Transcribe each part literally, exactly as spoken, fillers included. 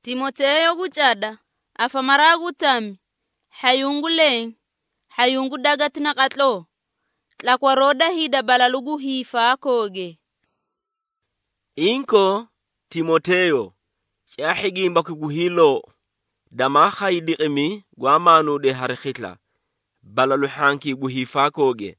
Timoteyo guchada afamara gutami hayungu leng hayungu dagatina katlo tlakwaroda hida balalugu hifa koge. Inko Timoteyo chahigimba kuguhilo dama khaydiqimi gwamanu de harkhitla balalu hanki guhifa koge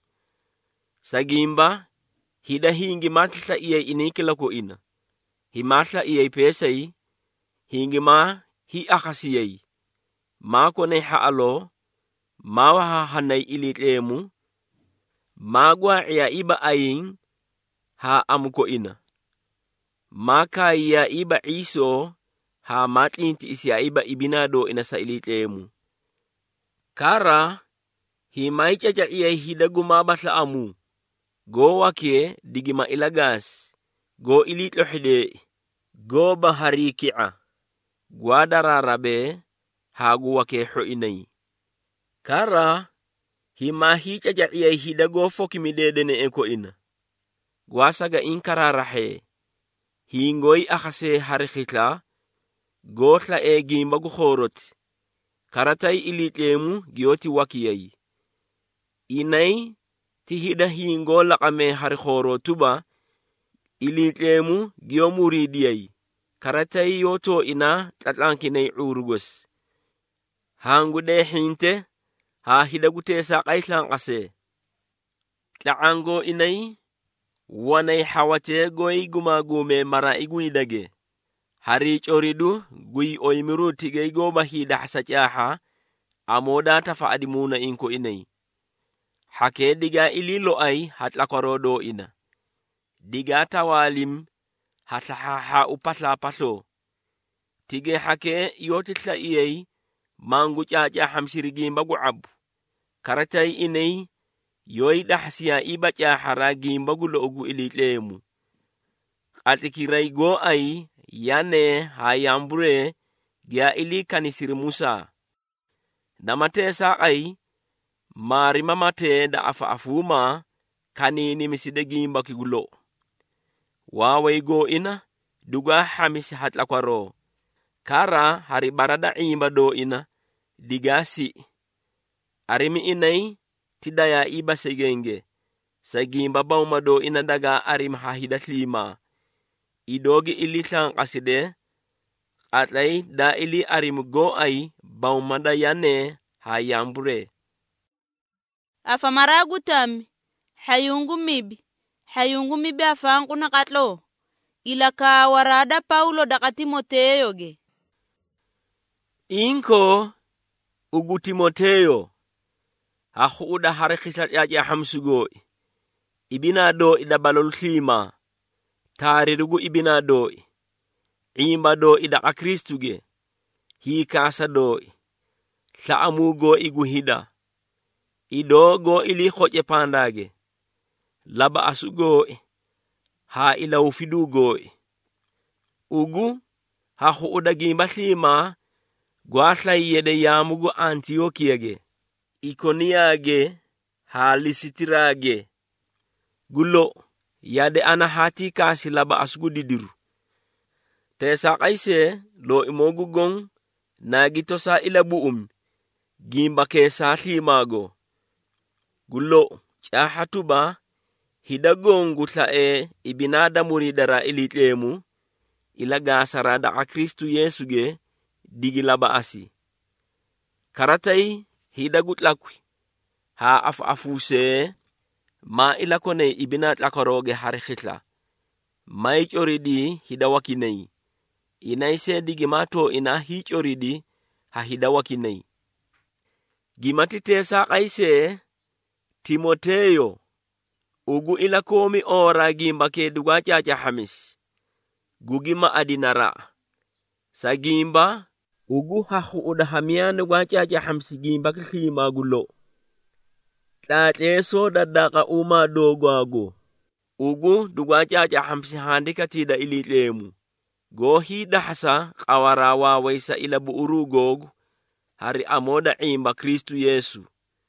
sagimba hida hingi matla iya inikila ko ina himatla iya pesai hingi ma hi akhasiyai ma ko ne haalo ma wa hanai ilitlemu magwa ya iba ayin ha amuko ina maka ya iba iso ha matlinti isya iba ibinado ina sa ilitlemu kara hi maichacha iya hidaguma batla amu go wake digima ilagas go ilitlo hide go bahari ki'a gwadara rabe hagu wake ho inai kara hi mahi chacha iya hidago fokimidede ne eko ina gwasaga inkara rahe hingoi akhase harikhitla gotla e gimba gu khorot karatai ilitlemu gioti wakiyai inai tihida hingo laqame hari khoro tuba ilitlemu giomuridiyai karatai yoto ina tlatlankinai urugos hangude hinte ha hidagute sa qaitlan qase tlaango inai wanai hawate goi gumagume mara iguidage hari choridu gui oimiru tigei go bahida hasachaha amoda tafa adimuna inko inai hake diga ililo ai hatla korodo ina diga tawalim hatla ha ha upatla patlo tige hake yotitla iyai mangu chacha hamsirigi mbagu abu karatai inai yoi dahsiya iba cha haragi mbagu logu ilitlemu atikirai go ai yane hayambure gya ili kanisiri Musa namate sa ai mari mamate da afa afuma kanini misidegi mbaki gulo wawe go ina duga hamisi hatla kwaro kara hari barada imba do ina digasi arimi inai tidaya iba segenge sagimba bauma do ina daga arim hahidat lima idogi ilitlang kaside atlay da ili arim go ai baumada yane hayambure Afamara gutami hayungu mibi hayungu mibi afangu na katlo ilaka warada Paulo daka Timoteyo ge inko ugu Timoteyo hahuda harekisat ya hamsugo ibinado ida balol khima tarirugu ibinado imbado ida akristuge hi kasado saamugo iguhida idogo ili khoche pandage laba asugo ha ila ufidugo ugu ha huda gimba khima gwasla yede yamugo Antiokiage Ikoniage ha Lisitirage gulo yade ana hati kasi laba asugu didiru tesa kaise lo imogu gong nagitosa ila buum gimba kesa khimago gulo chahatuba hidagongu tla e ibinada muridara ilitlemu ilaga sarada a Kristu Yesuge digilaba asi karatai hidagut lakwi ha af afuse ma ilakone ibinat lakoroge harikhitla mai choridi hidawakinei inaise digimato ina hi choridi ha hidawakinei gimatitesa kaise Timoteyo ugu ilakomi ora gimba ke duga chacha hamis gugima adinara sagimba ugu hahu udahamiano gwa chacha hamsi gimba khima gulo tlatleso dadaka uma dogwago ugu duga chacha hamsi handika tida ilitlemu go hida hasa qawarawa waisa ila buurugog hari amoda imba Kristu Yesu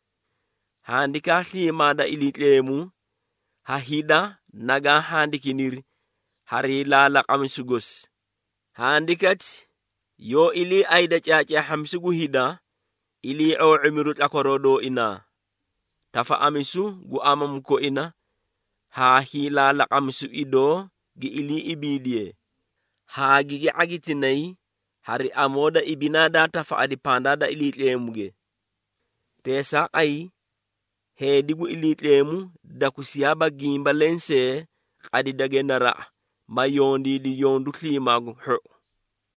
handika khima da ilitlemu hahida naga handikinir hari lala kamsugos handikat yo ili aida chacha hamsugu hida ili o umirut akorodo ina tafa amisu gu amamko ina ha hila laqamsu ido gi ili ibidie ha gigi agitinai hari amoda ibinada tafa adi pandada ili tlemuge tesa ai he digu ili tlemu da kusiyaba gimba lense adi dagenara mayondi di yondu klimagu ho